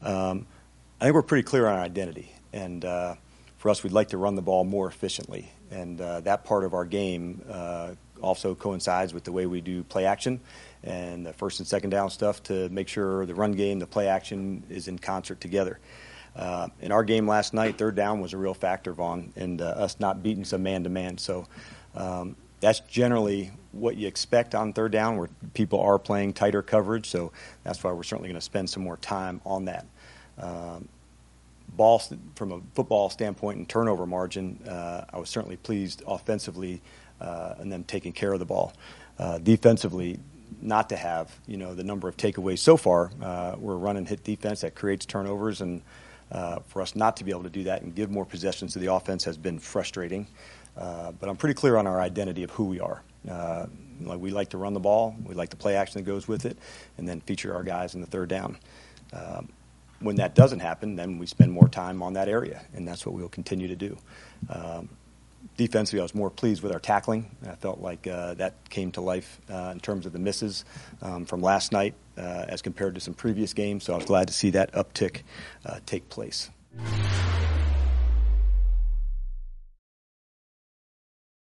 I think we're pretty clear on our identity, and for us, we'd like to run the ball more efficiently, and that part of our game also coincides with the way we do play action and the first and second down stuff to make sure the run game, the play action is in concert together. In our game last night, third down was a real factor, Vaughn, and us not beating some man-to-man. So that's generally what you expect on third down, where people are playing tighter coverage. So that's why we're certainly going to spend some more time on that. Ball, from a football standpoint and turnover margin, I was certainly pleased offensively and them taking care of the ball. Defensively, not to have the number of takeaways so far. We're a run and hit defense that creates turnovers, and for us not to be able to do that and give more possessions to the offense has been frustrating. But I'm pretty clear on our identity of who we are. We like to run the ball, we like the play action that goes with it, and then feature our guys in the third down. When that doesn't happen, then we spend more time on that area, and that's what we'll continue to do. Defensively, I was more pleased with our tackling. I felt like that came to life in terms of the misses from last night as compared to some previous games, so I was glad to see that uptick take place.